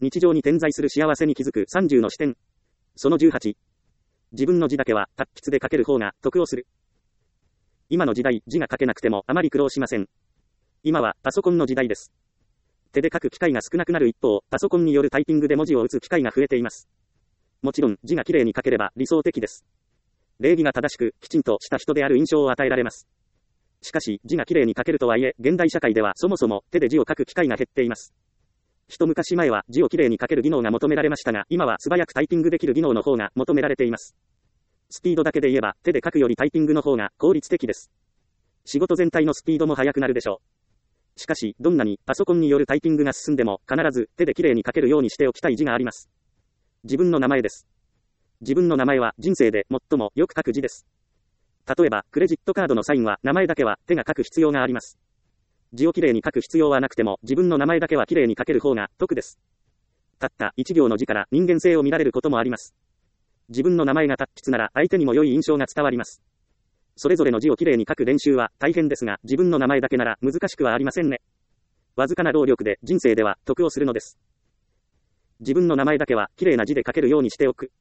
日常に点在する幸せに気づく30の視点。その18。自分の字だけは達筆で書ける方が得をする。今の時代、字が書けなくてもあまり苦労しません。今はパソコンの時代です。手で書く機会が少なくなる一方、パソコンによるタイピングで文字を打つ機会が増えています。もちろん、字が綺麗に書ければ理想的です。礼儀が正しく、きちんとした人である印象を与えられます。しかし、字が綺麗に書けるとはいえ、現代社会ではそもそも手で字を書く機会が減っています。一昔前は字を綺麗に書ける技能が求められましたが、今は素早くタイピングできる技能の方が求められています。スピードだけで言えば、手で書くよりタイピングの方が効率的です。仕事全体のスピードも速くなるでしょう。しかし、どんなにパソコンによるタイピングが進んでも、必ず手で綺麗に書けるようにしておきたい字があります。自分の名前です。自分の名前は人生で最もよく書く字です。例えば、クレジットカードのサインは名前だけは手が書く必要があります。字をきれいに書く必要はなくても、自分の名前だけはきれいに書ける方が得です。たった一行の字から人間性を見られることもあります。自分の名前が達筆なら相手にも良い印象が伝わります。それぞれの字をきれいに書く練習は大変ですが、自分の名前だけなら難しくはありませんね。わずかな労力で人生では得をするのです。自分の名前だけはきれいな字で書けるようにしておく。